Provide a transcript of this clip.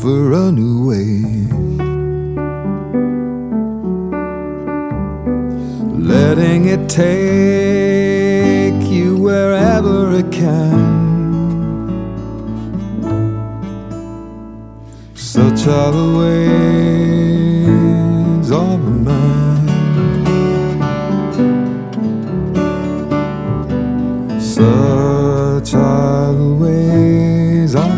for a new way. Letting it take you wherever it can. Such are the ways